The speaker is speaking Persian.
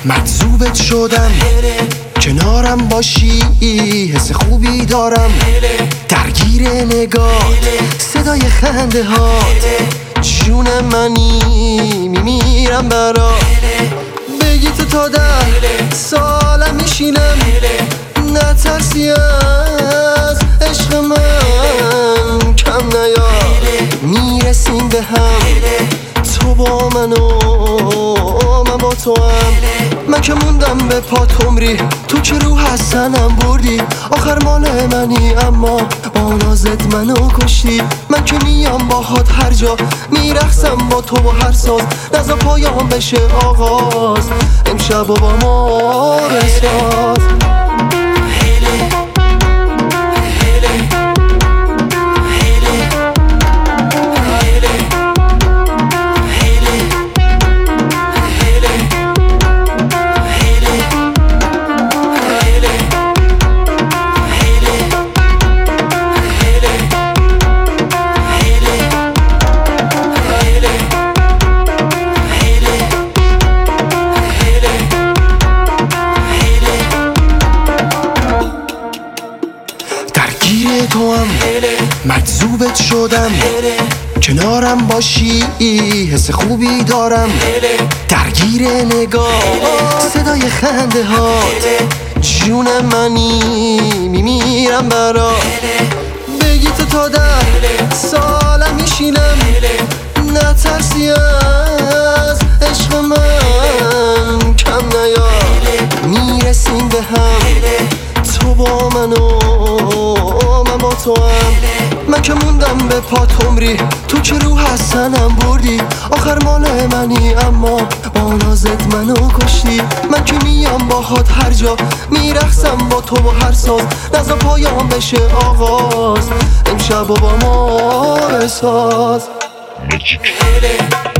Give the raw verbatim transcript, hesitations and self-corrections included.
مجذوبت شدم کنارم باشی حس خوبی دارم درگیر نگاه صدای خنده هات جون منی میمیرم برات بگی تو تا ده سالم میشینم نترسی از عشق من کم نیا میرسیم به هم تو با من و من با تو هم من که موندم به پات عمری تو که رو حسنم بردی آخر مال منی اما با نازت منو کشتی من که میام باهات هر جا میرخصم با تو و هر ساز نزا پایان بشه آغاز امشب و با ما بساز درگیر تو هم مجذوبت شدم کنارم باشی حس خوبی دارم درگیر نگاه صدای خنده هات جون منی میمیرم برات بگی تو تا ده سالم میشینم نترسی از عشق من کم نیا میرسیم به هم تو با من و من با تو هم من که موندم به پات عمری تو که رو حسنم بردی آخر مال منی اما با نازت منو کشتی من که میام باهات هر جا میرخصم با تو و هر ساز نزا پایان بشه آغاز امشب و با ما بساز